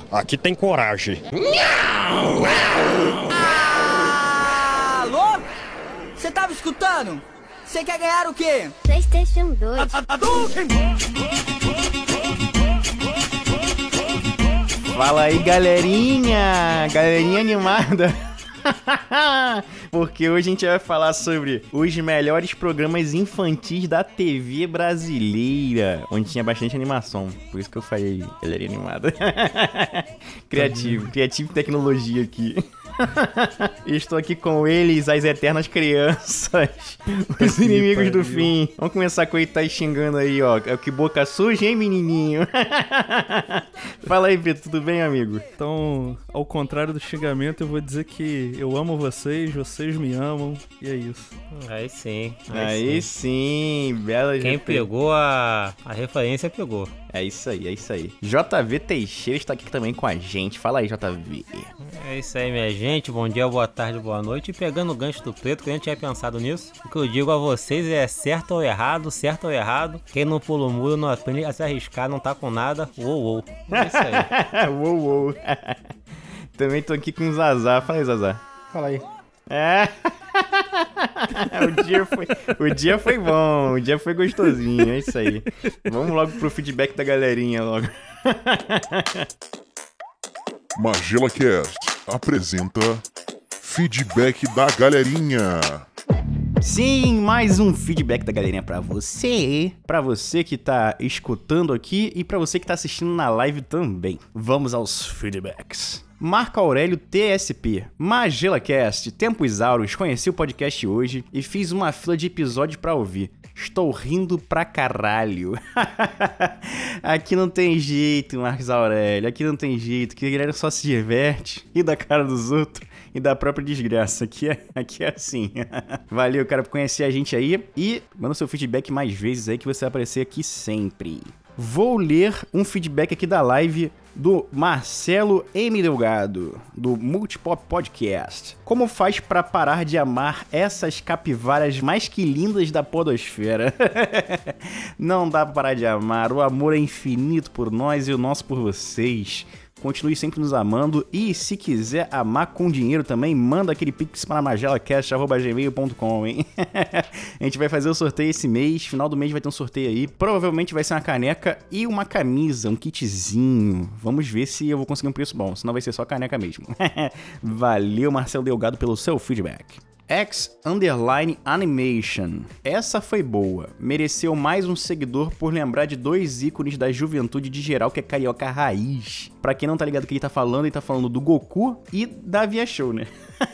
aqui tem coragem. Alô? Você tava escutando? Você quer ganhar o quê? PlayStation 2. Fala aí, galerinha! Galerinha animada! Porque hoje a gente vai falar sobre os melhores programas infantis da TV brasileira, onde tinha bastante animação. Por isso que eu falei galerinha animada. Criativo e tecnologia aqui. Estou aqui com eles, as eternas crianças, os inimigos do fim. Vamos começar com ele tá xingando aí, ó. É o que boca suja, hein, menininho? Fala aí, Vitor, tudo bem, amigo? Então, ao contrário do xingamento, eu vou dizer que eu amo vocês, vocês me amam, e é isso. Aí sim. Aí sim, bela. Quem pegou a referência pegou. É isso aí, é isso aí. JV Teixeira está aqui também com a gente. Fala aí, JV. É isso aí, minha gente. Bom dia, boa tarde, boa noite. E pegando o gancho do preto, que a gente tinha pensado nisso, o que eu digo a vocês é certo ou errado. Quem não pula o muro, não aprende a se arriscar, não tá com nada. Uou. É isso aí. Uou. Também tô aqui com o Zazá. Fala aí, Zazá. Fala aí. O dia foi bom, o dia foi gostosinho, é isso aí. Vamos logo pro feedback da galerinha logo. MagelaCast apresenta Feedback da Galerinha. Sim, mais um feedback da galerinha pra você que tá escutando aqui e pra você que tá assistindo na live também. Vamos aos feedbacks. Marco Aurélio TSP, MagelaCast, Tempos Auros, conheci o podcast hoje e fiz uma fila de episódios pra ouvir. Estou rindo pra caralho. Aqui não tem jeito, Marcos Aurélio, aqui não tem jeito, que a galera só se diverte, ri da cara dos outros e da própria desgraça. Aqui é assim. Valeu, cara, por conhecer a gente aí e manda seu feedback mais vezes aí que você vai aparecer aqui sempre. Vou ler um feedback aqui da live do Marcelo M. Delgado, do Multipop Podcast. Como faz pra parar de amar essas capivaras mais que lindas da podosfera? Não dá pra parar de amar, o amor é infinito por nós e o nosso por vocês. Continue sempre nos amando e se quiser amar com dinheiro também, manda aquele pix para magelacast@gmail.com, hein? A gente vai fazer o sorteio esse mês, final do mês vai ter um sorteio aí. Provavelmente vai ser uma caneca e uma camisa, um kitzinho. Vamos ver se eu vou conseguir um preço bom, senão vai ser só caneca mesmo. Valeu, Marcelo Delgado, pelo seu feedback. X_Animation. Essa foi boa. Mereceu mais um seguidor por lembrar de dois ícones da juventude de geral que é carioca raiz. Pra quem não tá ligado o que ele tá falando do Goku e da Via Show, né?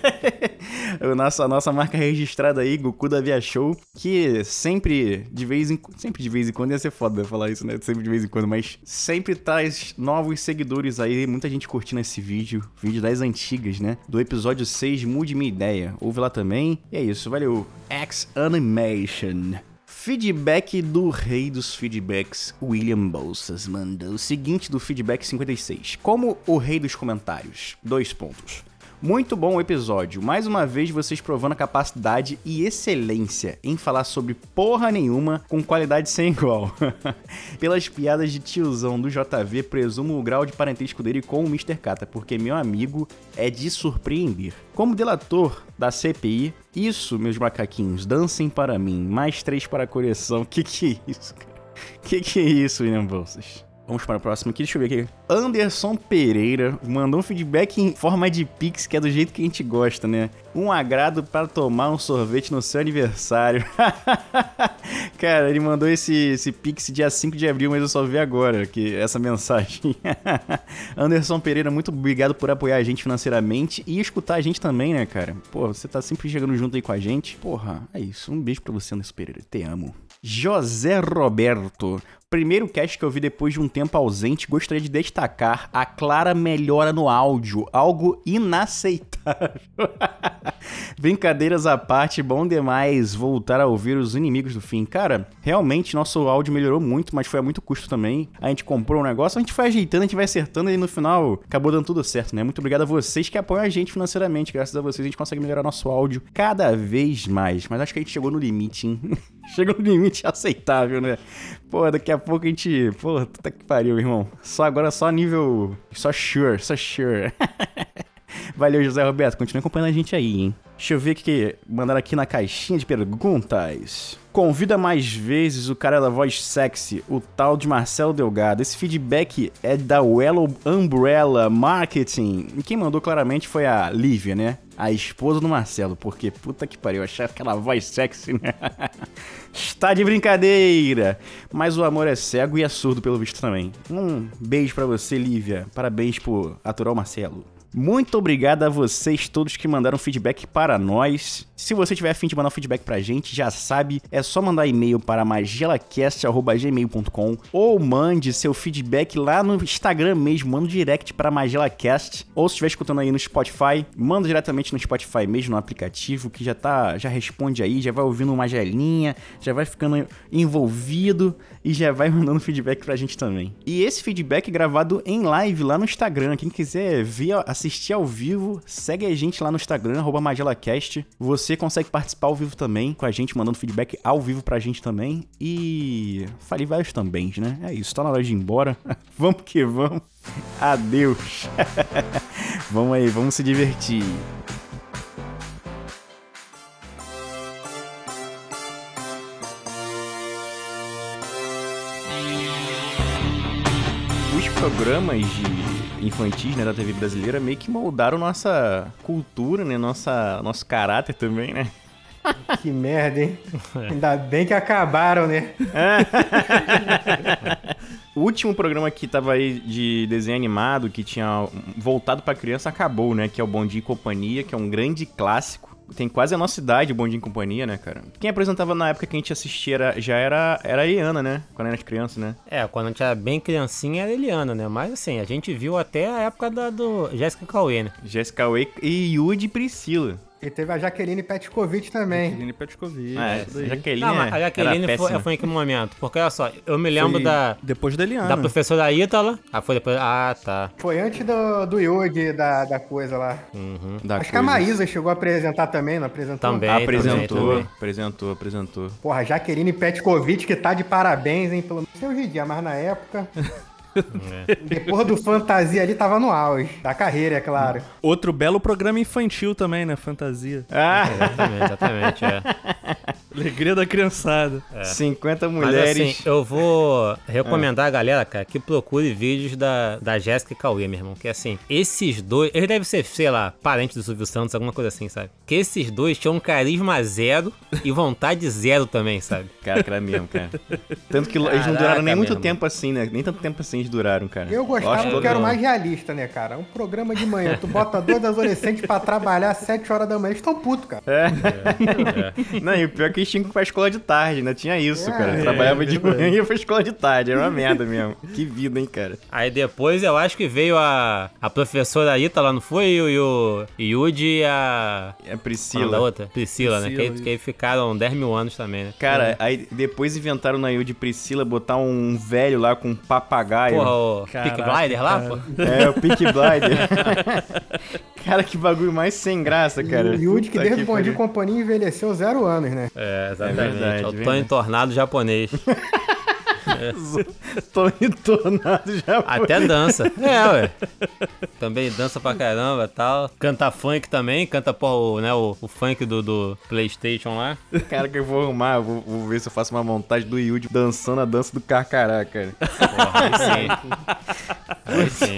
A nossa marca registrada aí, Goku da Via Show, que sempre de vez em quando ia ser foda falar isso, né? Sempre de vez em quando, mas sempre traz novos seguidores aí, muita gente curtindo esse vídeo das antigas, né? Do episódio 6, Mude Minha Ideia. Ouve lá também. E é isso, valeu. X_Animation. Feedback do rei dos feedbacks, William Bolsas, mandou o seguinte do feedback 56. Como o rei dos comentários. 2 pontos. Muito bom o episódio, mais uma vez vocês provando a capacidade e excelência em falar sobre porra nenhuma com qualidade sem igual. Pelas piadas de tiozão do JV, presumo o grau de parentesco dele com o Mr. Kata, porque meu amigo é de surpreender. Como delator da CPI, isso, meus macaquinhos, dancem para mim, mais 3 para a coleção. Que é isso, cara? Que é isso, William Bolsas? Vamos para o próximo aqui, deixa eu ver aqui. Anderson Pereira mandou um feedback em forma de pix, que é do jeito que a gente gosta, né? Um agrado para tomar um sorvete no seu aniversário. Cara, ele mandou esse pix dia 5 de abril, mas eu só vi agora essa mensagem. Anderson Pereira, muito obrigado por apoiar a gente financeiramente e escutar a gente também, né, cara? Pô, você tá sempre chegando junto aí com a gente. Porra, é isso. Um beijo pra você, Anderson Pereira. Te amo. José Roberto. Primeiro cast que eu vi depois de um tempo ausente, gostaria de destacar a clara melhora no áudio, algo inaceitável. Brincadeiras à parte, bom demais voltar a ouvir os inimigos do fim. Cara, realmente nosso áudio melhorou muito, mas foi a muito custo também. A gente comprou um negócio, a gente foi ajeitando, a gente vai acertando e no final acabou dando tudo certo, né? Muito obrigado a vocês que apoiam a gente financeiramente. Graças a vocês a gente consegue melhorar nosso áudio cada vez mais. Mas acho que a gente chegou no limite, hein? Chega no limite aceitável, né? Pô, daqui a pouco a gente... Pô, puta que pariu, irmão. Agora só nível... Só sure. Valeu, José Roberto. Continue acompanhando a gente aí, hein? Deixa eu ver o que mandaram aqui na caixinha de perguntas. Convida mais vezes o cara da voz sexy, o tal de Marcelo Delgado. Esse feedback é da Wello Umbrella Marketing. E quem mandou claramente foi a Lívia, né? A esposa do Marcelo, porque puta que pariu, achar aquela voz sexy, né? Está de brincadeira! Mas o amor é cego e é surdo pelo visto também. Um beijo pra você, Lívia. Parabéns por aturar o Marcelo. Muito obrigado a vocês todos que mandaram feedback para nós. Se você tiver a fim de mandar um feedback pra gente, já sabe, é só mandar e-mail para magelacast@gmail.com ou mande seu feedback lá no Instagram mesmo, manda um direct para magelacast. Ou se estiver escutando aí no Spotify, manda diretamente no Spotify mesmo, no aplicativo, que já responde aí, já vai ouvindo uma magelinha, já vai ficando envolvido e já vai mandando feedback pra gente também. E esse feedback é gravado em live lá no Instagram. Quem quiser assistir ao vivo, segue a gente lá no Instagram, @magelacast. Você consegue participar ao vivo também com a gente, mandando feedback ao vivo pra gente também. E falei vários também, né? É isso, tá na hora de ir embora. Vamos que vamos. Adeus. Vamos aí, vamos se divertir. Os programas infantis, né, da TV brasileira meio que moldaram nossa cultura, né, nosso caráter também, né? Que merda, hein? Ainda bem que acabaram, né? O último programa que tava aí de desenho animado, que tinha voltado pra criança, acabou, né? Que é o Bom Dia e Companhia, que é um grande clássico. Tem quase a nossa idade, o Bom Dia e Companhia, né, cara? Quem apresentava na época que a gente assistia era a Eliana, né? Quando era criança, né? Quando a gente era bem criancinha era Eliana, né? Mas assim, a gente viu até a época do Jéssica Cauê, né? Jéssica Cauê e Yudi e Priscila. E teve a Jaqueline Petkovic também. Jaqueline Petkovic. Jaqueline Não, mas a Jaqueline foi em que momento? Porque olha só, eu me lembro Depois da Eliana. da professora Ítala. Foi depois. Ah, tá. Foi antes do Yudi, da coisa lá. Uhum. Acho que a Maísa chegou a apresentar também, não apresentou? Também. Apresentou. Porra, a Jaqueline Petkovic que tá de parabéns, hein? Pelo menos hoje em dia, mas na época... Depois do Fantasia ali, tava no auge da carreira, é claro. Outro belo programa infantil também, né? Fantasia. Exatamente. Alegria da criançada. 50 mulheres. Mas assim, eu vou recomendar a galera, cara, que procure vídeos da Jéssica e Cauê, meu irmão. Que assim, esses dois, eles devem ser, sei lá, parentes do Silvio Santos, alguma coisa assim, sabe? Que esses dois tinham um carisma zero e vontade zero também, sabe? Cara, que era mesmo, cara. Tanto que eles não duraram nem muito tempo assim, né? Nem tanto tempo assim eles duraram, cara. Eu gostava porque era o mais realista, né, cara? Um programa de manhã, tu bota dois adolescentes pra trabalhar às 7 horas da manhã, eles tão putos, cara. Não, e o pior é que eles tinham que ir pra escola de tarde, né? Tinha isso, cara. Trabalhava de manhã e ia pra escola de tarde. Era uma merda mesmo. Que vida, hein, cara. Aí depois eu acho que veio a professora Ítala, não foi? E o Yudi e a Priscila. Da outra? Priscila, né? Que aí ficaram 10 mil anos também, né? Cara, aí depois inventaram na Yudi e Priscila botar um velho lá com um papagaio. Porra, o Peaky Blinder lá, pô? É, o Peaky Blinder. Cara, que bagulho mais sem graça, cara. E o Yudi que Puta desde o Bom Dia e pariu. Companhia envelheceu 0 anos, né? Exatamente. É verdade, o verdade. Tony Tornado japonês. Tô entornado já. Até dança. Ué. Também dança pra caramba e tal. Canta funk também. Canta, pô, o funk do PlayStation lá. Cara, que eu vou arrumar, vou ver se eu faço uma montagem do Yudi dançando a dança do Carcará, cara. Porra, aí sim.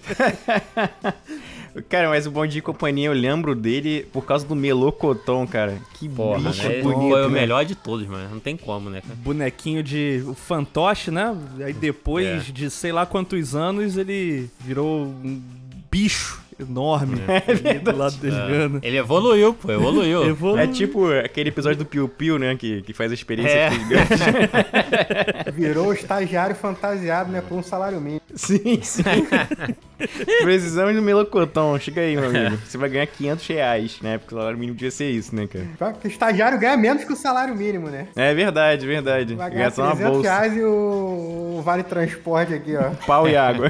Cara, mas o Bom Dia e Companhia, eu lembro dele por causa do Melocotão, cara. Que Porra, bicho né? bonito, Foi o né? melhor de todos, mano. Não tem como, né, cara? Bonequinho de o fantoche, né? Aí depois de sei lá quantos anos ele virou um bicho enorme ali do lado da Eliana. Ele evoluiu, pô. Evoluiu. É tipo aquele episódio do Piu Piu, né? Que faz a experiência É. gigante. Virou estagiário fantasiado, né? Por um salário mínimo. Sim. Precisamos do melocotão. Chega aí, meu amigo. Você vai ganhar R$500, né? Porque o salário mínimo devia ser isso, né, cara? Porque o estagiário ganha menos que o salário mínimo, né? É verdade. Vai ganhar só uma bolsa. R$300 e o vale transporte aqui, ó. Pau e água.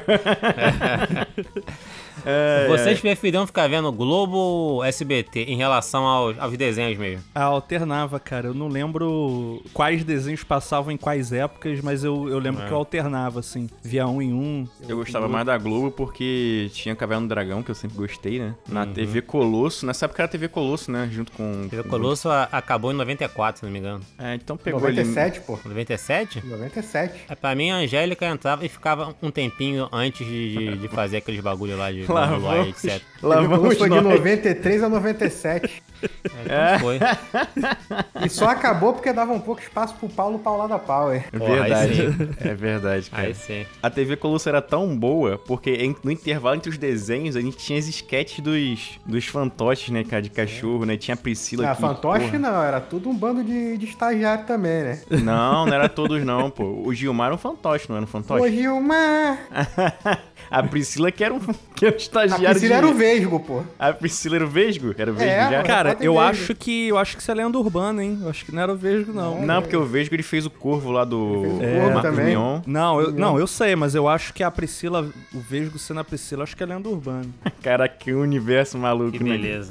Vocês preferiam ficar vendo Globo ou SBT em relação aos desenhos mesmo? Alternava, cara. Eu não lembro quais desenhos passavam em quais épocas, mas eu lembro que eu alternava, assim. Via um em um. Eu gostava mais da Globo porque tinha Caverna do Dragão, que eu sempre gostei, né? Na TV Colosso. Nessa época era TV Colosso, né? Junto com... TV Colosso acabou em 94, se não me engano. Então pegou 97, pô. 97? 97. Pra mim, a Angélica entrava e ficava um tempinho antes de fazer aqueles bagulho lá de Lá Lua e etc. Lá vamos Foi de nós. 93 a 97. Então foi. E só acabou porque dava um pouco espaço pro Paulo Paulada Power. Porra, aí sim. É verdade, cara. Aí sim. A TV Colosso era tão boa, porque no intervalo entre os desenhos, a gente tinha as sketches dos fantoches, né, cara, de cachorro, né? Tinha a Priscila aqui. Fantoche porra. não, era tudo um bando de estagiário também, né? Não era todos não, pô. O Gilmar era um fantoche, não era um fantoche? Ô, Gilmar! A Priscila que era um estagiário A Priscila era o Vesgo, pô. A Priscila era o Vesgo? Era o Vesgo É, já? pô. Cara, Pode eu ver, acho que isso é lenda urbana, hein? Eu acho que não era o Vesgo, não. Não, porque o Vesgo ele fez o corvo lá do Fez o corvo Marcos também. Mion. Não, eu sei, mas eu acho que a Priscila, o Vesgo sendo a Priscila, acho que é lenda urbana. Cara, que universo maluco, Que né? beleza.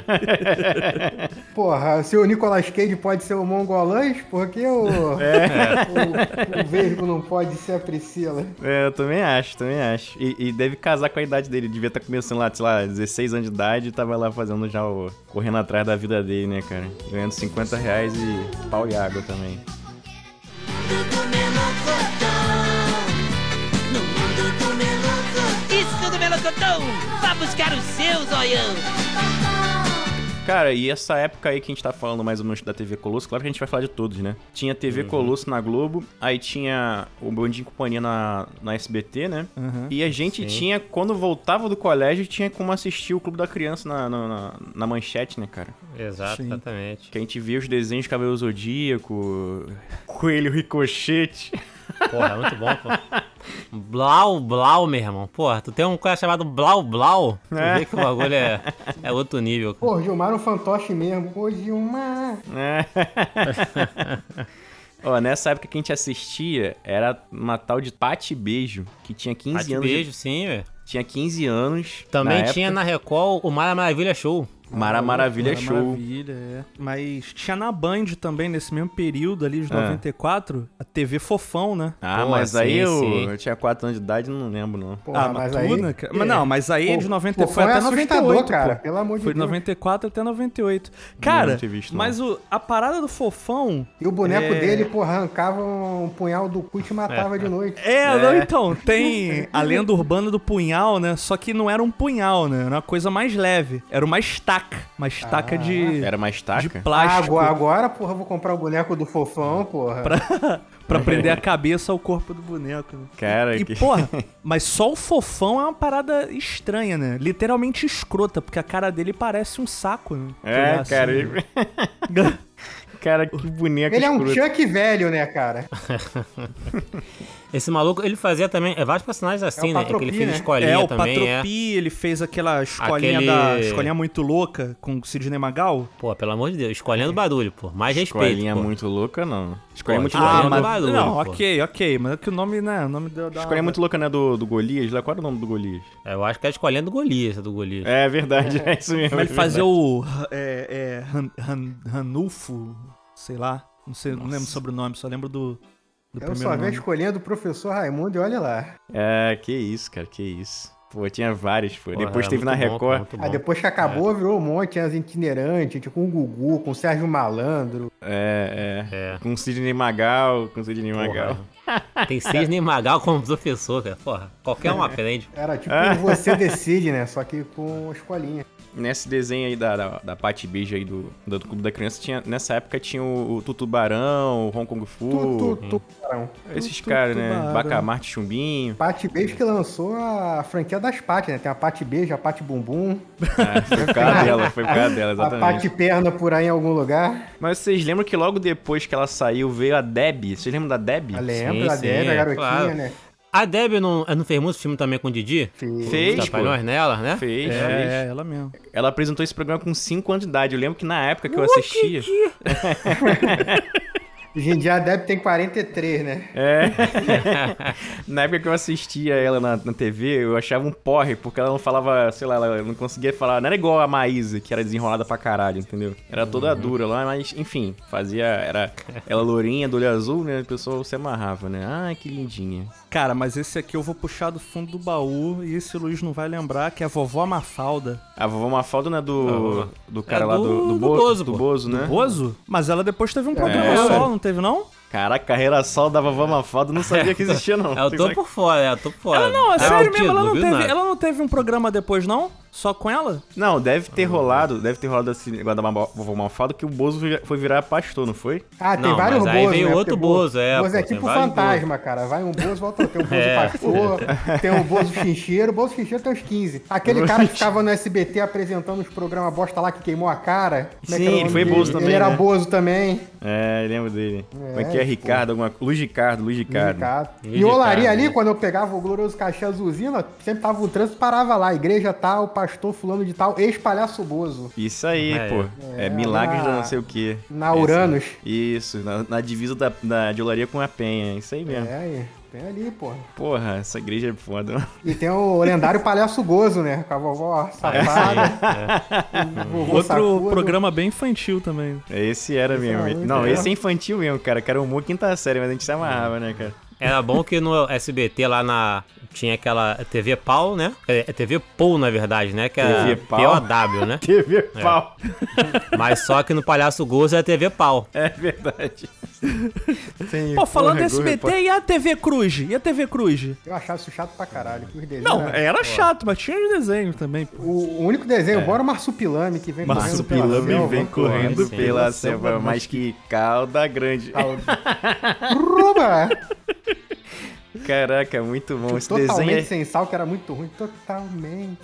Porra, se o Nicolas Cage pode ser o Mongolães, por que o Vesgo não pode ser a Priscila? Eu também acho. E deve casar com a idade dele. Devia estar começando lá, sei lá, 16 anos de idade e tava lá fazendo já correndo atrás da vida dele, né, cara? Ganhando R$50 e pau e água também. Isso do melocotão! Vá buscar o seu, zoião! Cara, e essa época aí que a gente tá falando mais ou menos da TV Colosso, claro que a gente vai falar de todos, né? Tinha TV Colosso na Globo, aí tinha o Bom Dia e Companhia na SBT, né? E a gente tinha, quando voltava do colégio, tinha como assistir o Clube da Criança na manchete, né, cara? Exatamente. Que a gente via os desenhos de Cavaleiro Zodíaco, Coelho Ricochete. Porra, muito bom, pô. Blau, Blau, meu irmão. Porra, tu tem um coisa chamado Blau, Blau. Tu vê que o bagulho é outro nível. Pô, Gilmar é um fantoche mesmo. Pô, Gilmar. Ó, nessa época que a gente assistia, era uma tal de Pati Beijo, que tinha 15 anos. Beijo, sim, velho. Tinha 15 anos. Também tinha na Record o Mara Maravilha Show. Maravilha Show. Maravilha, é. Mas tinha na Band também, nesse mesmo período ali de 94, a TV Fofão, né? Ah, Pô, mas aí sim. eu tinha 4 anos de idade e não lembro, não. Porra, mas aí... tudo, né, cara? Mas não, mas aí de 94 foi até assustador, 98, cara. pô. Pelo amor de Foi de Deus. 94 até 98. Cara, não tinha visto, não. mas a parada do Fofão... E o boneco dele, porra, arrancava um punhal do cu e te matava de noite. Não, então, tem a lenda urbana do punhal, né? Só que não era um punhal, né? Era uma coisa mais leve. Era uma estaca. Uma estaca de Era mais de taca? plástico. Agora, porra, eu vou comprar o boneco do Fofão, porra. Pra prender a cabeça ao corpo do boneco. Né? Cara, E, porra, mas só o Fofão é uma parada estranha, né? Literalmente escrota, porque a cara dele parece um saco, né? É, Assim, cara. né? Cara, que boneco Ele é um escroto. Chuck velho, né, cara? Esse maluco, ele fazia também vários personagens assim, É o né? Que Patropi, ele fez né? escolinha o também, Patropi, ele fez aquela escolinha escolinha muito louca com o Sidney Magal. Pô, pelo amor de Deus, escolinha do barulho, pô. Mais respeito, Escolinha pô. muito louca, não. Escolinha Pô, muito escolinha louca. do barulho, Não, pô. ok, mas é que o nome, né? O nome da Escolinha muito louca, né? Do Golias. Lá, qual era o nome do Golias? Eu acho que é a escolinha do Golias, do Golias. É verdade, é isso mesmo. Mas ele fazia o Ranulfo, sei lá. Não sei, não lembro sobre o nome, só lembro do Eu primeiro só vi a nome. escolinha do professor Raimundo e olha lá. É, que isso, cara, que isso. Pô, tinha vários, pô. Porra, Depois é teve na muito bom, Record. muito bom. Aí depois que acabou, virou um monte, tinha as itinerantes, tipo com o Gugu, com o Sérgio Malandro. É. Com Sidney Magal, Tem Cisne Magal como professor, cara. Porra, qualquer um aprende. Era tipo Você Decide, né? Só que com escolinha. Nesse desenho aí da Pati Beija aí do Clube da Criança, nessa época tinha o Tutubarão, o Hong Kong Fu, Tubarão. esses caras, né? Tutubarão. Bacamarte Chumbinho. Pati Beijo que lançou a franquia das Pati, né? Tem a Pati Beijo, a Pati Bumbum, Foi por causa dela, a exatamente. Pati Perna por aí em algum lugar. Mas vocês lembram que logo depois que ela saiu, veio a Debbie? Vocês lembram da Debbie? Eu lembro Sim, da sim, Débora, a garotinha, claro. né? A Debbie não fez muito filme também com o Didi? Fez, pô. Trapalhões nela, né? Fez. Ela mesmo. Ela apresentou esse programa com 5 anos de idade. Eu lembro que na época que eu assistia... Hoje em dia a Deb tem 43, né? Na época que eu assistia ela na TV, eu achava um porre, porque ela não falava, sei lá, ela não conseguia falar. Não era igual a Maísa, que era desenrolada pra caralho, entendeu? Era toda dura lá, mas enfim, era ela lourinha, do olho azul, né? O pessoal se amarrava, né? Ai, que lindinha. Cara, mas esse aqui eu vou puxar do fundo do baú e esse Luiz não vai lembrar, que é a vovó Mafalda. A vovó Mafalda não é do cara lá do Bozo, Bozo, né? Bozo? Mas ela depois teve um programa só, não teve não? Caraca, carreira solo da vovó Mafalda, não sabia que existia, não. Eu tô por fora. Ela não, é sério mesmo, ela não teve um programa depois, não? Só com ela? Não, deve ter rolado esse negócio da vovó Mafalda que o Bozo foi virar pastor, não foi? Ah, tem vários Bozos, aí veio né? outro Bozo, Bozo é tipo fantasma, cara. Vai um Bozo, volta outro. Tem um Bozo pastor, tem um Bozo chincheiro. O Bozo chincheiro tem uns 15. Aquele cara que ficava no SBT apresentando os programas bosta lá que queimou a cara. Sim, ele foi Bozo também, ele era né? Bozo também. É, lembro dele. Como é que é? Ricardo, Luiz Ricardo. E olaria ali, quando eu pegava o glorioso cachê azulzino, sempre tava o trânsito, parava lá. Igreja tal, pastor fulano de tal, ex-palhaço Bozo. Isso aí, pô. É Milagres da não sei o quê. Na Uranus. Isso, na divisa de olaria com a Penha. Isso aí mesmo. Tem ali, porra. Porra, essa igreja é foda. E tem o lendário palhaço Gozo, né? Com a vovó safada. Outro programa bem infantil também. Esse era mesmo. Não, esse é infantil mesmo, cara. Que era humor quinta série, mas a gente se amarrava, né, cara? Era bom que no SBT lá tinha aquela TV Pau, né? É TV Pou, na verdade, né? Que era POW, né? TV Pau. Mas só que no Palhaço Gozo é TV Pau. É verdade. Pô, falando do SBT, e a TV Cruz? Eu achava isso chato pra caralho. Que os desenhos não, era chato, mas tinha os desenhos também. Pô. O único desenho bom era o Marsupilame, que vem correndo pela selva, mas que cauda grande. Ruba! Caraca, muito bom. Esse totalmente desenho sem sal, que era muito ruim. Totalmente...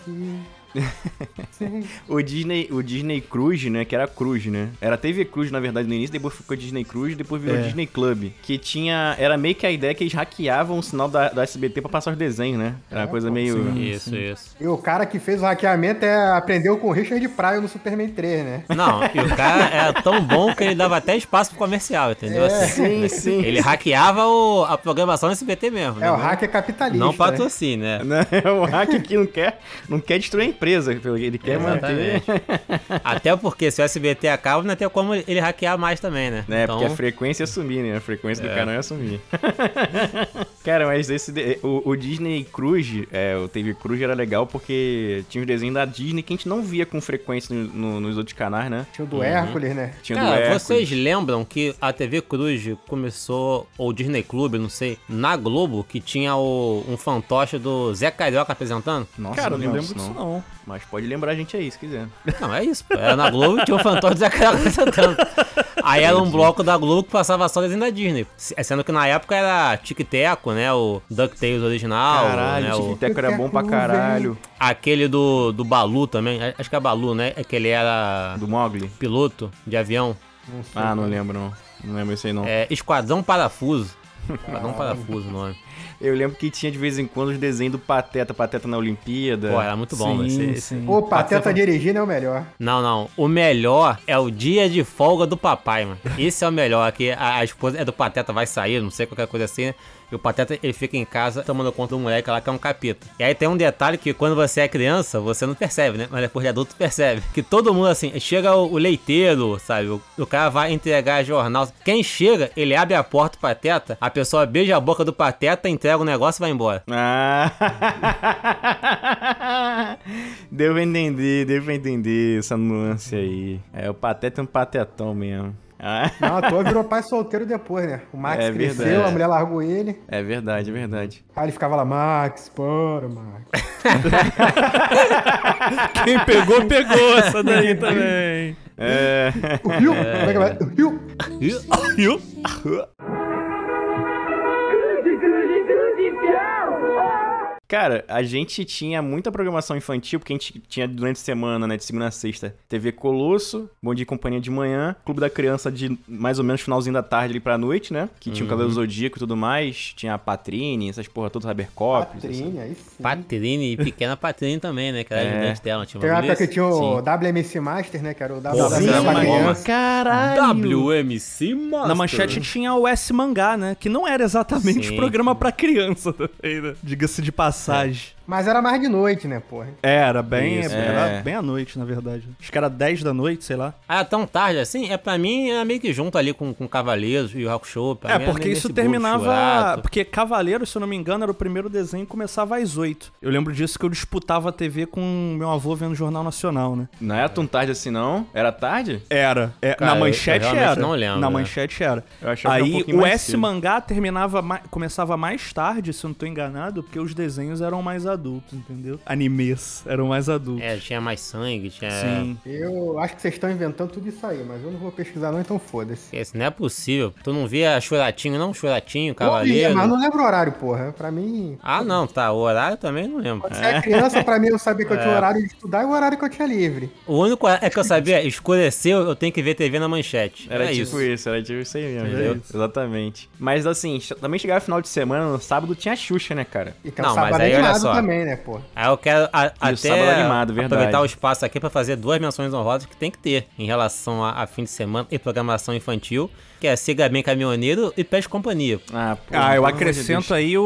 O Disney Cruise, né? Que era Cruz, né? Era TV Cruz, na verdade, no início, depois ficou Disney Cruise, depois virou Disney Club. Que era meio que a ideia que eles hackeavam o sinal da SBT pra passar os desenhos, né? Era uma coisa meio... Isso. E o cara que fez o hackeamento aprendeu com o Richard Pryor no Superman 3, né? Não, e o cara era tão bom que ele dava até espaço pro comercial, entendeu? Sim. Ele hackeava a programação do SBT mesmo. O hack é capitalista. Não patrocina, né? É um hack que não quer destruir a empresa, ele quer manter. Até porque se o SBT acaba, não tem como ele hackear mais também, né? Então... porque a frequência é sumir, né? A frequência do canal é sumir. Cara, mas o Disney Cruise, o TV Cruise era legal porque tinha os desenhos da Disney que a gente não via com frequência nos outros canais, né? Tinha o do Hércules, né? Vocês lembram que a TV Cruz começou, ou Disney Club, não sei, na Globo, que tinha um fantoche do Zé Carioca apresentando? Nossa, cara, eu não lembro disso não. Mas pode lembrar a gente aí, se quiser. Não, é isso. Era na Globo e tinha um fantoche do Zé Carioca apresentando. Aí era um bloco da Globo que passava só desenho da Disney. Sendo que na época era Tic-Teco, né? O DuckTales original. Caralho, né? o Tic-Teco era bom pra caralho. Aquele do Balu também. Acho que é Balu, né? É que ele era... Do Mowgli. Piloto de avião. Não lembro não. Não lembro isso aí não. É Esquadrão Parafuso. Esquadrão Parafuso o nome. Eu lembro que tinha de vez em quando os desenhos do Pateta na Olimpíada. Pô, era muito bom. Sim. O Pateta dirigindo é o melhor. Não. O melhor é o dia de folga do papai, mano. Esse é o melhor. Que a esposa do Pateta vai sair, não sei, qualquer coisa assim, né? E o Pateta, ele fica em casa tomando conta do moleque lá que é um capeta. E aí tem um detalhe que quando você é criança, você não percebe, né? Mas depois de adulto percebe. Que todo mundo, assim, chega o leiteiro, sabe? O cara vai entregar jornal. Quem chega, ele abre a porta do Pateta, a pessoa beija a boca do Pateta, entrega o negócio e vai embora. Deu pra entender essa nuance aí. O Pateta é um patetão mesmo. Não, a toa virou pai solteiro depois, né? O Max cresceu, verdade. A mulher largou ele. É verdade. Aí ele ficava lá, Max, para, Max. Quem pegou essa daí também. O Rio? Como é que vai? O Rio? Cara, a gente tinha muita programação infantil, porque a gente tinha durante a semana, né, de segunda a sexta, TV Colosso, Bom Dia e Companhia de manhã, Clube da Criança de mais ou menos finalzinho da tarde ali pra noite, né? Que tinha o Cavaleiro Zodíaco e tudo mais, tinha a Patrine, essas porra todas, Cybercop. Patrine, aí sim. Patrine e pequena Patrine também, né? Que era ajudante dela. Tinha Tem uma época que tinha o Sim. WMC Master, né? Que era o Sim, WMC pra criança. Caralho! WMC Master. Na manchete tinha o S-Mangá, né? Que não era exatamente Sim. programa pra criança também, né? Diga-se de passagem. Mas era mais de noite, né, porra? Era bem, Isso, era bem à noite, na verdade. Acho que era 10 da noite, sei lá. Ah, tão tarde assim? Pra mim, era meio que junto ali com Cavaleiros e o Rock Show. Pra mim era Porque meio isso nesse bolo terminava... churato. Porque Cavaleiros, se eu não me engano, era o primeiro desenho que começava às 8. Eu lembro disso que eu disputava a TV com meu avô vendo o Jornal Nacional, né? Não era tão tarde assim, não? Era tarde? Era. Cara, na manchete eu realmente era. não lembro, Na né? manchete era. Eu achava que era um Aí pouquinho o mais S-Mangá começava mais tarde, se eu não tô enganado, porque os desenhos eram mais adultos, entendeu? Animes eram mais adultos. Tinha mais sangue, tinha... Sim. Eu acho que vocês estão inventando tudo isso aí, mas eu não vou pesquisar não, então foda-se. Esse não é possível. Tu não via Churatinho, não? Churatinho, Eu via, Cavaleiro? mas não lembro o horário, porra. Pra mim... Ah, não, tá. O horário também não lembro. Quando você é criança, pra mim, eu sabia que eu tinha o horário de estudar e o horário que eu tinha livre. O único é que eu sabia, escureceu, eu tenho que ver TV na manchete. Era é tipo isso, era tipo isso aí mesmo. Entendeu? Exatamente. Mas assim, também chegava final de semana, no sábado tinha Xuxa, né, cara? E tem Não, um mas sábado aí, olha animado só. também, né, pô? Aí eu quero sábado até animado, verdade. aproveitar o espaço aqui pra fazer duas menções honrosas que tem que ter em relação a fim de semana e programação infantil, que é Siga Bem Caminhoneiro e Peste Companhia. Ah, pô, Eu pelo amor de acrescento Deus. aí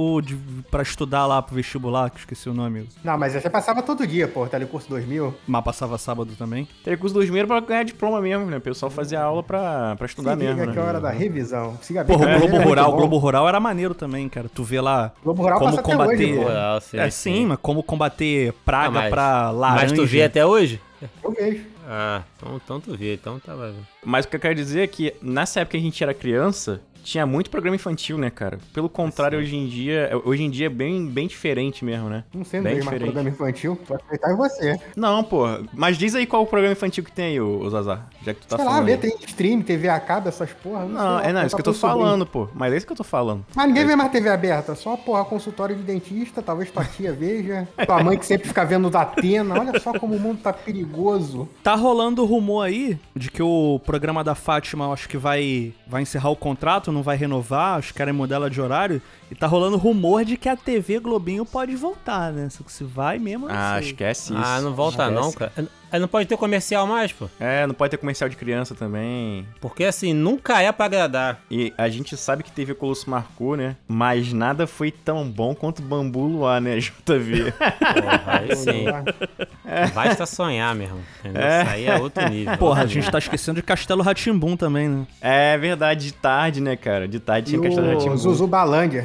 pra estudar lá pro vestibular, que eu esqueci o nome. Não, mas você passava todo dia, pô. Telecurso 2000. Mas passava sábado também. Telecurso 2000 era pra ganhar diploma mesmo, né? O pessoal fazia aula pra estudar Se liga mesmo, que é né? hora da revisão. Siga bem. Porra, o Globo Caminhoneiro é Rural, muito o bom. Globo Rural era maneiro também, cara. Tu vê lá Globo Rural como passa até combater... hoje, pô. Rural, sim, mas como combater praga mas- pra laranja. Mas tu vê até hoje? Eu vejo. Ah, então tu vê, então tá vendo. Mas o que eu quero dizer é que nessa época que a gente era criança, tinha muito programa infantil, né, cara? Pelo contrário, hoje em dia é bem diferente mesmo, né? Não sei, não Bem vejo mais diferente. programa infantil. Vou aceitar em você. Não, pô. Mas diz aí qual o programa infantil que tem aí, ô Zazar. Já que tu tá Sei lá, falando. vê, aí. tem stream, TV a cabo, essas porra. Não, sei lá, isso que eu tô pro sobrinho. falando, pô. Mas é isso que eu tô falando. Mas ninguém vê mais TV aberta, só, porra, consultório de dentista, talvez tua tia veja. Tua mãe que sempre fica vendo da Atena. Olha só como o mundo tá perigoso. Tá rolando rumor aí de que o programa da Fátima, eu acho que vai encerrar o contrato, não vai renovar, os caras mudar ela de horário. E tá rolando rumor de que a TV Globinho pode voltar, né? Só que se vai mesmo, eu não sei. Esquece isso. Ah, não volta não, Esquece. cara. Aí não pode ter comercial mais, pô. É, não pode ter comercial de criança também. Porque assim, nunca é pra agradar. E a gente sabe que TV Colosso marcou, né? Mas nada foi tão bom quanto Bambu Luar, né, JV? Porra, aí sim. Basta sonhar mesmo. Entendeu? Isso aí é outro nível. Porra, a gente tá esquecendo de Castelo Rá-Tim-Bum também, né? É verdade, de tarde, né, cara? De tarde E tinha Castelo o Rá-Tim-Bum. Zuzu Balândia.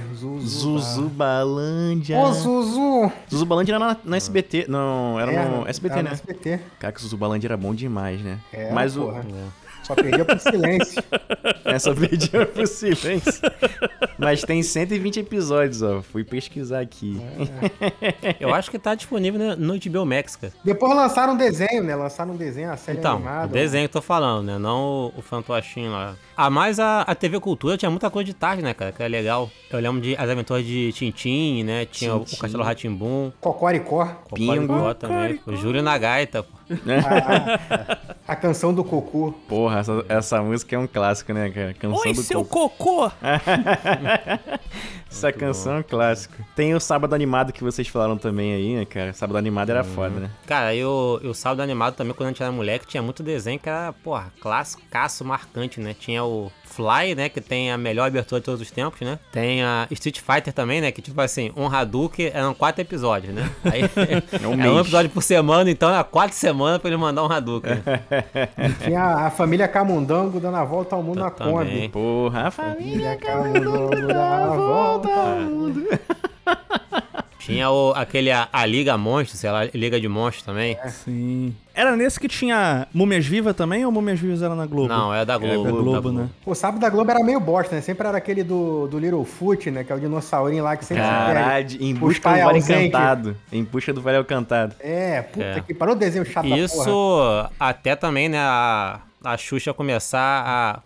Zuzubalândia. Ô, Zuzu! Zuzubalândia era no SBT. Não, era no SBT, era né? no SBT. Cara, que o Zuzubalândia era bom demais, né? É, Mas porra. o... Só perdia pro silêncio. Essa perdia pro silêncio. Mas tem 120 episódios, ó. Fui pesquisar aqui. Eu acho que tá disponível no HBO Max, cara. Depois lançaram um desenho, né? Lançaram um desenho, a série Então, animada. o desenho que eu tô falando, né? Não o fantochinho lá. Ah, mas a TV Cultura tinha muita coisa de tarde, né, cara? Que era legal. Eu lembro de As Aventuras de Tintim, né? Tinha o Castelo Rá-Tim-Bum. Cocoricó. Pingo. Também. O Júlio na gaita, pô. A canção do Cocô. Porra, essa música é um clássico, né, cara? Canção Oi, do seu Coco. cocô! Essa canção é um clássico. Tem o Sábado Animado que vocês falaram também aí, né, cara? Sábado Animado era foda, né? Cara, e o Sábado Animado também, quando a gente era moleque, tinha muito desenho que era, porra, clássico, marcante, né? Tinha o Fly, né? Que tem a melhor abertura de todos os tempos, né? Tem a Street Fighter também, né? Que tipo assim, um Hadouken eram 4 episódios, né? Aí um era um mês. episódio por semana, então era 4 semanas pra ele mandar um Hadouken. Tinha a família Camundongo dando a volta ao mundo na Também. Kombi. Porra, a família. Camundongo dando a volta ao mundo. Tinha a Liga Monstro, sei lá, Liga de Monstros também. Sim. Era nesse que tinha Múmias Vivas também ou Múmias Vivas era na Globo? Não, é da Globo. Da Globo, né? O sábado da Globo era meio bosta, né? Sempre era aquele do Littlefoot, né? Que é o dinossaurinho lá que sempre Caralho, se em Os busca do pai Vale ausente. Encantado. Em busca do Vale Encantado. É, puta É. que parou o desenho chato da porra. Isso até também, né, a Xuxa começar a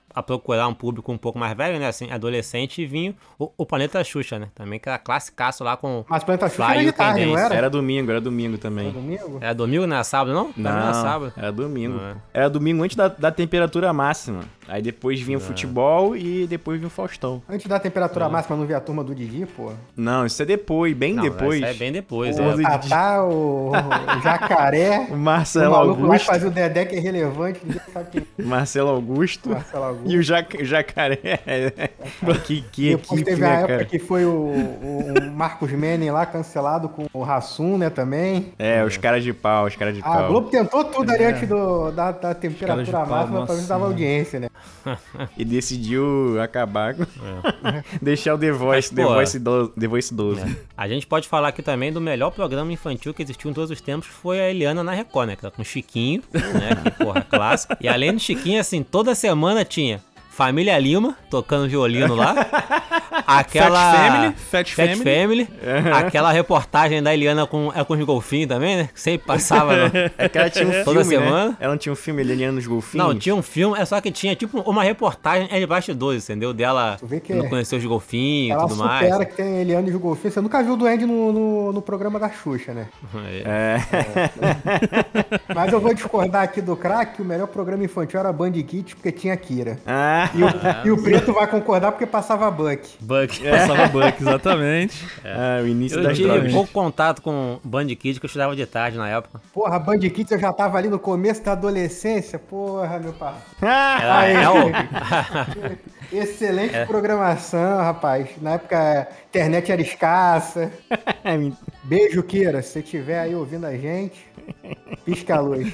a procurar um público um pouco mais velho, né? Assim, adolescente, e vinha o Planeta Xuxa, né? Também que era classicaço lá com... Mas Planeta Xuxa Fly era e de o tarde, não Tendência. era? Era domingo também. Era domingo? Era domingo, não era sábado, não? Também era sábado. Era domingo. Não é. Era domingo antes da temperatura máxima. Aí depois vinha o futebol e depois vinha o Faustão. Antes da temperatura máxima, não vi a turma do Didi, pô. Não, isso é depois, bem Não, depois. Isso é bem depois, O Tatá, o Jacaré, O o Marcelo maluco lá que Augusto. fazia o Dedé, que é irrelevante, ninguém sabe quem Marcelo Augusto. Marcelo Augusto. E o Jacaré. que Depois equipe, teve a né, época cara? que foi o Marcos Menem lá, cancelado com o Rassum, né, também. É, os caras de pau, A Globo tentou tudo ali antes da caras de temperatura pau, máxima pra ver nossa se dava senhora. audiência, né? E decidiu acabar com... Deixar o The Voice, Mas, pô, The Voice 12. A gente pode falar aqui também do melhor programa infantil que existiu em todos os tempos, que foi a Eliana na Record, né? Com o Chiquinho, né? Que, porra, clássico. E além do Chiquinho, assim, toda semana tinha Família Lima, tocando violino lá. Aquela... Fat Family. Aquela reportagem da Eliana com os golfinhos também, né? Que sempre passava É que ela tinha um filme, toda né? semana. Ela não tinha um filme Eliana nos Golfinhos? Não, tinha um filme, é só que tinha tipo uma reportagem de bastidores, entendeu? Dela Tu vê que não conhecer os golfinhos e Ela tudo supera mais. que tem Eliane e o Golfinho. Você nunca viu o Duende no programa da Xuxa, né? Mas eu vou discordar aqui do craque, o melhor programa infantil era Band Kids, porque tinha Kira. Ah, E o Preto vai concordar porque passava Buck. Buck. Passava Buck, exatamente. o início Eu das tive drogas. pouco contato com Band Kids, que eu estudava de tarde na época. Porra, Band Kids eu já tava ali no começo da adolescência. Porra, meu pai. Excelente programação, rapaz. Na época a internet era escassa. Beijo, Kira. Se você estiver aí ouvindo a gente, pisca a luz.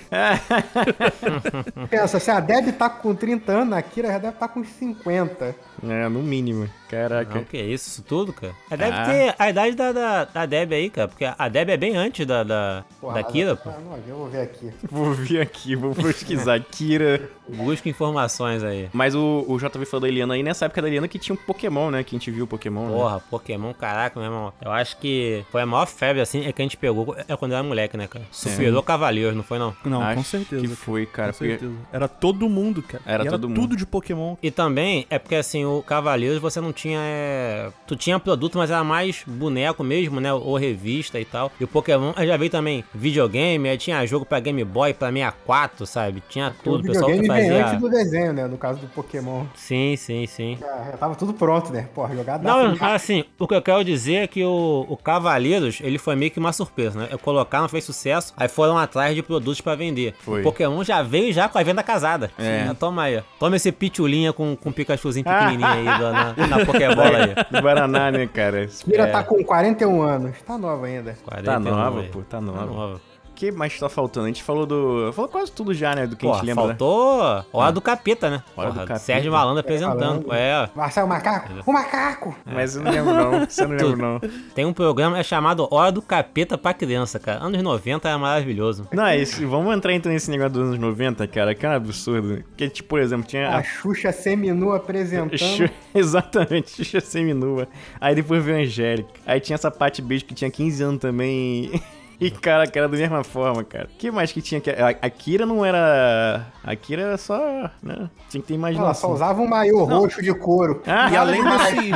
Pensa, se a Deb tá com 30 anos, a Kira já deve estar com uns 50. No mínimo. Caraca. Não, que isso tudo, cara. Deve ter a idade da Deb aí, cara, porque a Deb é bem antes da Kira, pô. Não, eu vou ver aqui. Vou vir aqui, vou pesquisar. Kira. Busca informações aí. Mas o JV falou da Eliana aí, nessa época da Eliana que tinha um Pokémon, né? Que a gente viu o Pokémon, né? Porra, Pokémon, caraca, meu irmão. Eu acho que foi a maior febre, assim, que a gente pegou quando era moleque, né, cara? Superou Cavaleiros, não foi, não? Não, Acho com certeza. que foi, cara. Com certeza. Era todo mundo, cara. Era E todo mundo. tudo de Pokémon. E também é porque, assim, o Cavaleiros você não tinha... Tu tinha produto, mas era mais boneco mesmo, né? Ou revista e tal. E o Pokémon já veio também videogame, aí tinha jogo pra Game Boy, pra 64, sabe? Tinha tudo. O O pessoal que videogame vem fazia... antes do desenho, né? No caso do Pokémon. Sim. Já tava tudo pronto, né? Porra, jogado Não, assim, o que eu quero dizer é que o Cavaleiros, ele foi meio que uma surpresa, né? Colocaram, fez sucesso, aí foram atrás de produtos pra vender. Foi. O Pokémon já veio já com a venda casada. É. Toma aí, ó. Toma esse pitulinha com Pikachuzinho pequenininho aí na Pokébola aí. Do Guaraná, né, cara? Kira tá com 41 anos. Tá nova ainda. 41 Tá nova, aí. pô, tá nova. nova. O que mais tá faltando? A gente falou Falou quase tudo já, né? Do que a Pô, gente lembra. faltou Hora do Capeta, né? Hora do Capeta. Sérgio Malandro apresentando. Malandro. Marcelo Macaco? O Macaco! Mas eu não lembro, não. Você não lembra, não. Tem um programa chamado Hora do Capeta pra criança, cara. Anos 90 era maravilhoso. Não, é isso. Vamos entrar então nesse negócio dos anos 90, cara, que é um absurdo. Porque, tipo, por exemplo, tinha A Xuxa seminua apresentando. Exatamente, Xuxa seminua. Aí depois veio a Angélica. Aí tinha essa Paty Beijo que tinha 15 anos também. E, cara, que era da mesma forma, cara. O que mais que tinha? A Kira não era... A Kira era só... né? Tinha que ter Ela imaginação. só usava um maiô roxo de couro. E além desse...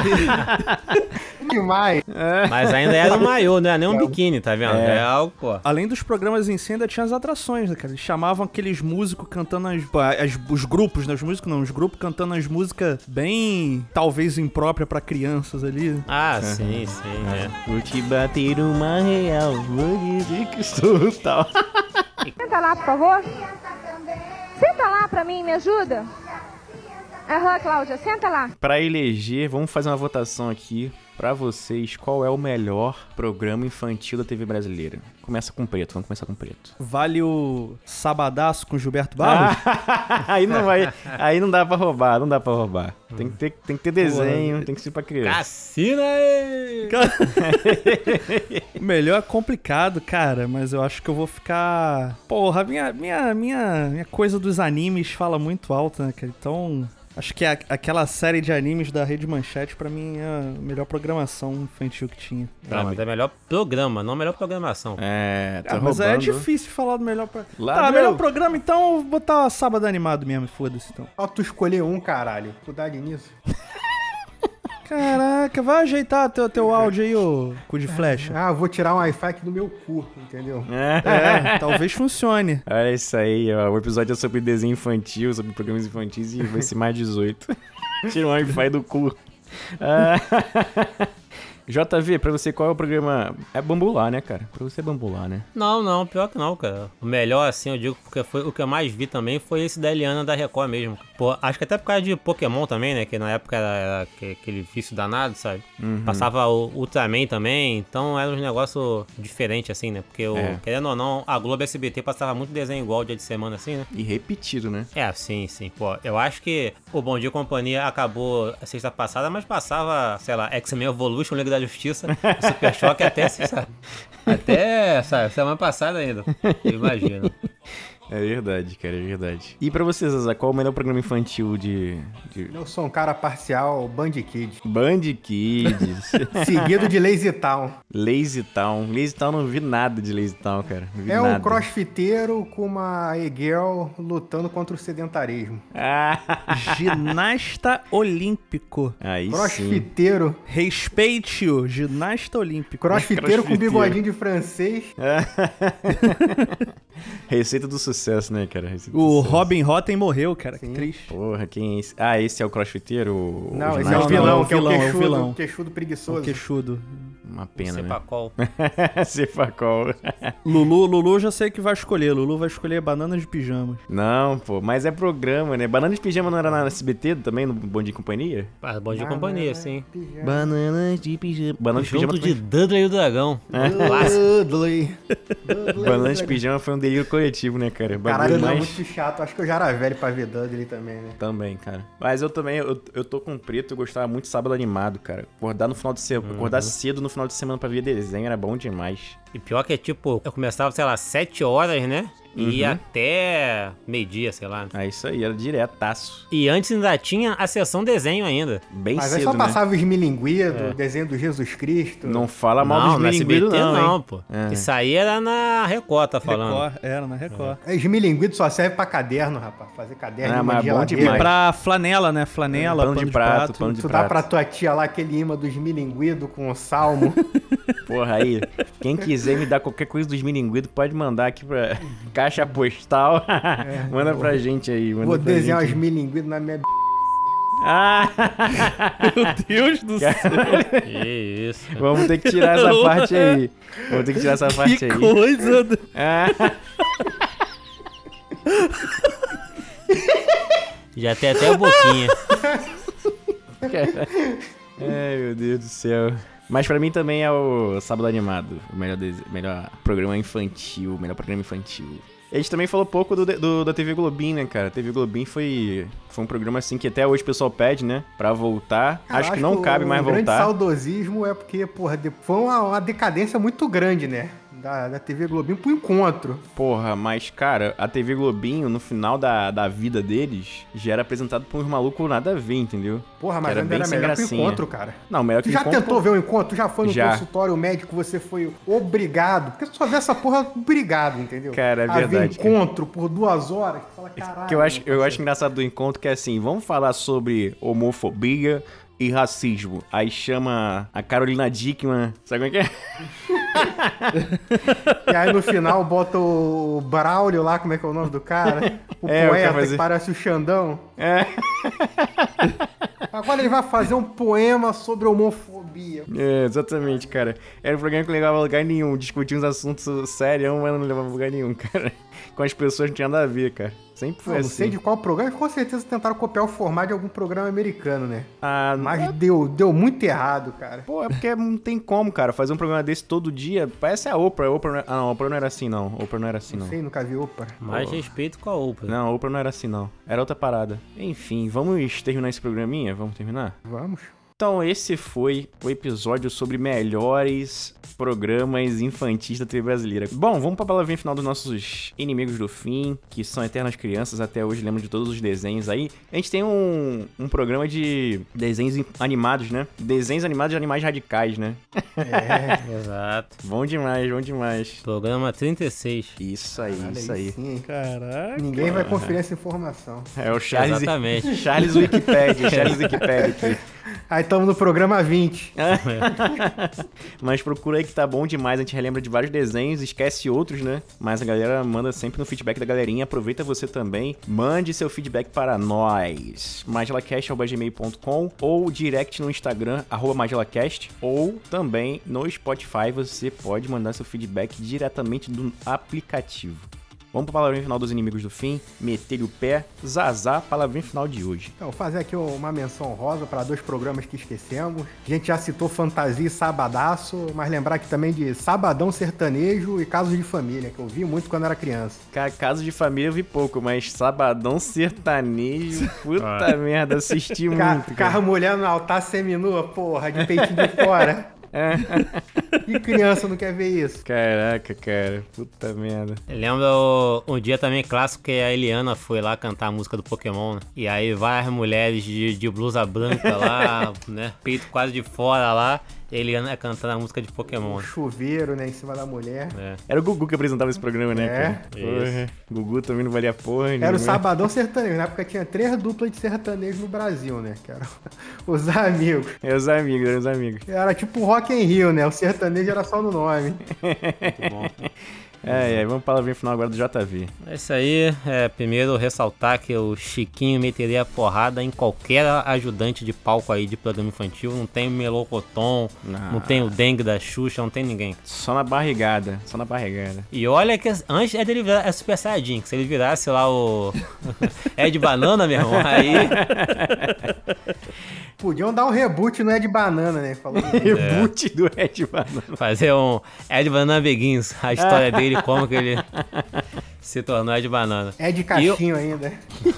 Demais. Mas ainda era um maiô, não era nem um biquíni, tá vendo? É algo, pô. Além dos programas em si, ainda tinha as atrações, né, cara? Eles chamavam aqueles músicos cantando os grupos, né? Os músicos não, os grupos cantando as músicas bem, talvez, imprópria pra crianças ali. Ah, sim, é. Vou te bater uma real, vou dizer que sou tal. Senta lá, por favor. Senta lá pra mim, me ajuda. Aham, Cláudia, senta lá. Pra eleger, vamos fazer uma votação aqui. Pra vocês, qual é o melhor programa infantil da TV brasileira? Começa com Preto, vamos começar com Preto. Vale o Sabadaço com Gilberto Barros? Aí não vai. Aí não dá pra roubar, não dá pra roubar. Tem que ter desenho, tem que ser pra criança. Cassina aí! O melhor é complicado, cara, mas eu acho que eu vou ficar... Porra, minha coisa dos animes fala muito alto, né, cara? Então... Acho que aquela série de animes da Rede Manchete, pra mim, é a melhor programação infantil que tinha. Não, mas é melhor programa, não melhor programação. Mas é difícil falar do melhor programa. Melhor programa, então eu vou botar Sábado Animado mesmo, foda-se então. Ó, tu escolher um, caralho. Cuidado nisso. Caraca, vai ajeitar teu áudio aí, ô cu de flecha. Eu vou tirar um Wi-Fi aqui do meu cu, entendeu? Talvez funcione. Olha isso aí, ó. O episódio é sobre desenho infantil, sobre programas infantis e vai ser mais 18. Tira um Wi-Fi do cu. JV, pra você qual é o programa? É Bambolá, né, cara? Pra você é Bambolá, né? Não, pior que não, cara. O melhor, assim, eu digo, porque foi o que eu mais vi também, foi esse da Eliana da Record mesmo. Pô, acho que até por causa de Pokémon também, né? Que na época era aquele vício danado, sabe? Passava o Ultraman também, então era um negócio diferente, assim, né? Porque, querendo ou não, a Globo SBT passava muito desenho igual dia de semana, assim, né? E repetido, né? Sim. Pô, eu acho que o Bom Dia e Companhia acabou a sexta passada, mas passava, sei lá, X-Men Evolution, Liga da Justiça, Super Choque até, sabe? Até, sabe, semana passada ainda. Imagina. É verdade, cara, é verdade. E pra você, Zaza, qual é o melhor programa infantil de... Eu sou um cara parcial, Band Kids. Band Kids. Seguido de Lazy Town. Lazy Town não vi nada de Lazy Town, cara. Um crossfiteiro com uma e-girl lutando contra o sedentarismo. Ginasta olímpico. Aí crossfiteiro. Respeite-o, ginasta olímpico. Crossfiteiro com bigodinho de francês. Receita do sucesso, né, cara? O Robin Rotten morreu, cara. Sim. Que triste. Porra, quem é esse? Esse é o crossfiteiro? Não, esse é o vilão, que é o vilão. Queixudo preguiçoso. O queixudo. Uma pena, Cepacol. Né? Cepacol. Lulu já sei que vai escolher. Lulu vai escolher Bananas de Pijamas. Não, pô, mas é programa, né? Bananas de Pijama não era na SBT também, no Bom Dia e Companhia? Bom Dia e Companhia, sim. Bananas de Pijama. Bananas de Pijama de Dudley e o Dragão. Dudley. Bananas de Pijama foi um delírio coletivo, né, cara? Caralho, não, muito chato. Acho que eu já era velho pra ver Dudley também, né? Também, cara. Mas eu também, eu tô com preto, eu gostava muito de Sábado Animado, cara. Acordar cedo no final de semana pra ver desenho era bom demais. E pior que é tipo, eu começava, sei lá, 7 horas, né? E ia até meio-dia, sei lá. Isso aí, era diretaço. E antes ainda tinha a sessão desenho ainda. Bem mas cedo, aí só passava os milinguidos, o desenho do Jesus Cristo. Não fala mal dos milinguidos não, pô. Isso aí era na Record, tá falando. Era na Record. Os milinguidos só servem pra caderno, rapaz. Fazer caderno, mas é bom demais. E pra flanela, né? Flanela, pano de prato. Tu dá pra tua tia lá aquele imã dos milinguidos com o salmo. Porra, aí, quem quiser me dar qualquer coisa dos milinguidos, pode mandar aqui pra caixa postal. Manda pra gente aí. Vou desenhar os milinguidos na minha... Meu Deus do céu. Que isso. Vamos ter que tirar essa parte aí. Que coisa. Já tem até a boquinha. Ai, meu Deus do céu. Mas pra mim também é o Sábado Animado, o melhor programa infantil, A gente também falou pouco da TV Globinho, né, cara? A TV Globinho foi um programa, assim, que até hoje o pessoal pede, né? Pra voltar. Cara, acho que não cabe mais voltar. O grande saudosismo é porque, porra, foi uma decadência muito grande, né? Da TV Globinho pro encontro. Porra, mas, cara, a TV Globinho, no final da vida deles, já era apresentado por uns malucos nada a ver, entendeu? Porra, mas ainda era melhor que o encontro, cara. Não, melhor que o encontro. Tu já tentou ver o encontro? Tu já foi no consultório médico, você foi obrigado? Porque tu só vê essa porra obrigado, entendeu? Cara, é verdade. A ver encontro por 2 horas, tu fala, caralho. Que eu acho engraçado do encontro que é assim, vamos falar sobre homofobia e racismo. Aí chama a Carolina Dickman, sabe como é que é? E aí no final bota o Braulio lá, como é que é o nome do cara? O poeta que parece o Xandão. Agora ele vai fazer um poema sobre homofobia. Exatamente, cara. Era um programa que não levava a lugar nenhum. Discutia uns assuntos sérios, mas não levava a lugar nenhum, cara. Com as pessoas não tinha nada a ver, cara. Sempre foi assim. Não sei de qual programa, com certeza tentaram copiar o formato de algum programa americano, né? Mas deu muito errado, cara. Pô, é porque não tem como, cara, fazer um programa desse todo dia. Parece a Oprah. A Oprah não era assim, não. Não sei, nunca vi Oprah. Mais respeito com a Oprah. Não, a Oprah não era assim, não. Era outra parada. Enfim, vamos terminar esse programinha? Vamos terminar? Vamos. Então esse foi o episódio sobre melhores programas infantis da TV brasileira. Bom, vamos pra palavrinha final dos nossos inimigos do fim, que são eternas crianças, até hoje lembro de todos os desenhos aí. A gente tem um programa de desenhos animados, né? Desenhos animados de animais radicais, né? Exato. Bom demais, bom demais. Programa 36. Isso aí, isso aí. Sim, hein? Caraca. Ninguém vai conferir essa informação. É o Charles, Exatamente. Charles Wikipedia, Charles Wikipedia aqui. Aí estamos no programa 20. Mas procura aí que tá bom demais, a gente relembra de vários desenhos, esquece outros, né? Mas a galera manda sempre no feedback da galerinha, aproveita você também, mande seu feedback para nós, magelacast@gmail.com ou direct no Instagram, @magelacast, ou também no Spotify, você pode mandar seu feedback diretamente do aplicativo. Vamos para a palavrinha final dos inimigos do fim, meter o pé, Zazá, palavrinha final de hoje. Então, vou fazer aqui uma menção honrosa para 2 programas que esquecemos. A gente já citou Fantasia e Sabadaço, mas lembrar aqui também de Sabadão Sertanejo e Casos de Família, que eu vi muito quando era criança. Cara, Casos de Família eu vi pouco, mas Sabadão Sertanejo, puta merda, assisti muito. Carro mulher no altar seminua, porra, de peitinho de fora. Que criança não quer ver isso? Caraca, cara, puta merda. Lembra um dia também clássico que a Eliana foi lá cantar a música do Pokémon, né? E aí várias mulheres de blusa branca lá, né? Peito quase de fora lá. Eliana cantando a música de Pokémon. Um chuveiro, né, em cima da mulher. Era o Gugu que apresentava esse programa, né, É. cara? Porra. Gugu também não valia porra. Era o Sabadão Sertanejo. Na época tinha 3 duplas de sertanejo no Brasil, né? Que eram os amigos. Eram os amigos. Era tipo Rock in Rio, né? O sertanejo era só no nome. Muito bom. Vamos para a palavrinha final agora do JV. É isso aí. Primeiro ressaltar que o Chiquinho meteria a porrada em qualquer ajudante de palco aí de programa infantil. Não tem Melocoton, não tem o Dengue da Xuxa, não tem ninguém. Só na barrigada. E olha que antes é dele virar Super Saiyajin, que se ele virasse lá o Ed Banana, meu irmão, aí... Podiam dar um reboot no Ed Banana, né? Falou Reboot do Ed Banana. Fazer um Ed Banana Begins, a história dele, como que ele se tornou Ed Banana. Ed Caixinho ainda.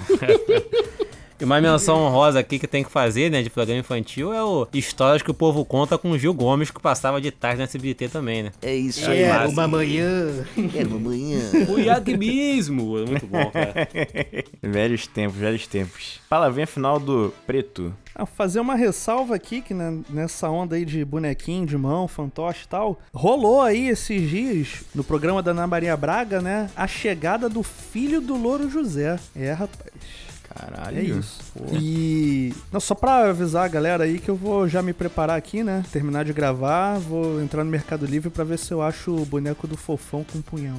E uma menção honrosa aqui que tem que fazer, né, de programa infantil, é o Histórias que o Povo Conta com o Gil Gomes, que passava de tarde na SBT também, né? É isso aí. Era uma manhã. Foi aqui mesmo. Muito bom, cara. Velhos tempos. Palavrinha final do Preto. Fazer uma ressalva aqui, que nessa onda aí de bonequinho, de mão, fantoche e tal, rolou aí esses dias, no programa da Ana Maria Braga, né, a chegada do filho do Louro José. Rapaz. Caralho. É isso. Porra. E... Não, só pra avisar a galera aí que eu vou já me preparar aqui, né? Terminar de gravar, vou entrar no Mercado Livre pra ver se eu acho o boneco do Fofão com um punhal.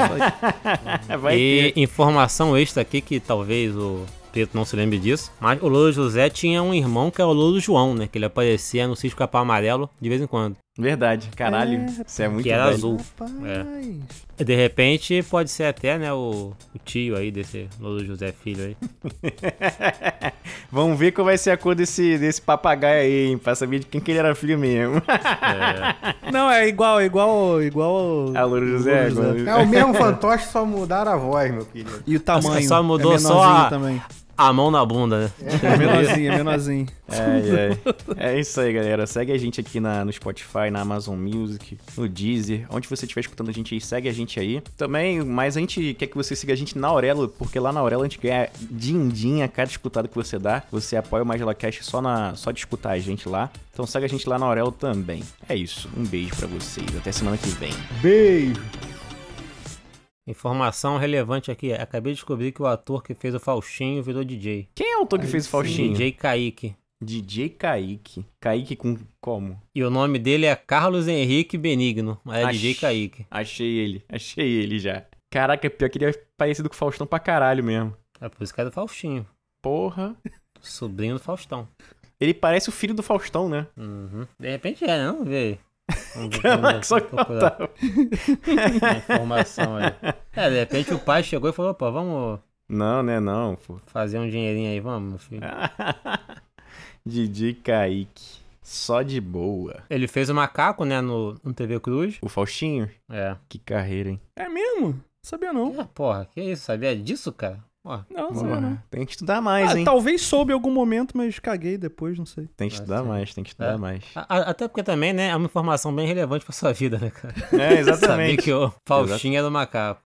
E informação extra aqui que talvez o Preto não se lembre disso, mas o Louro José tinha um irmão que é o Louro João, né? Que ele aparecia no Sítio Capão Amarelo de vez em quando. Verdade, caralho. Isso é muito que era velho. azul. E de repente pode ser até, né, o tio aí desse Louro José filho aí. Vamos ver qual vai ser a cor desse papagaio aí, hein? Pra saber de quem que ele era filho mesmo. Não, é igual a Louro José. É o mesmo fantoche, só mudaram a voz, meu querido. E o tamanho. Só mudou só também. A mão na bunda, né? Menorzinho. É isso aí, galera. Segue a gente aqui no Spotify, na Amazon Music, no Deezer. Onde você estiver escutando a gente aí, segue a gente aí. Também, mas a gente quer que você siga a gente na Aurelo, porque lá na Aurelo a gente ganha din-din a cada escutado que você dá. Você apoia o MagelaCast só de escutar a gente lá. Então segue a gente lá na Aurelo também. É isso. Um beijo pra vocês. Até semana que vem. Beijo! Informação relevante aqui, acabei de descobrir que o ator que fez o Faustinho virou DJ. Quem é o ator que fez o Faustinho? DJ Kaique. DJ Kaique. Kaique com como? E o nome dele é Carlos Henrique Benigno, mas é DJ Kaique. Achei ele já. Caraca, pior que ele é parecido com o Faustão pra caralho mesmo. É por isso que é do Faustinho. Porra. Sobrinho do Faustão. Ele parece o filho do Faustão, né? Uhum. De repente é, não? Vê. Caraca, só que faltava. Informação aí. De repente o pai chegou e falou, pô, vamos... Não, né, não, pô. Fazer um dinheirinho aí, vamos, meu filho. DJ Kaique. Só de boa. Ele fez o macaco, né, no TV Cruz. O Faustinho? É. Que carreira, hein? É mesmo? Sabia não. Porra, que isso? Sabia disso, cara? Não, sabia não. Tem que estudar mais, hein? Talvez soube em algum momento, mas caguei depois, não sei. Tem que estudar mais, tem que estudar mais. Até porque também, né, é uma informação bem relevante pra sua vida, né, cara? É, exatamente. Saber que o Faustinho é do macaco.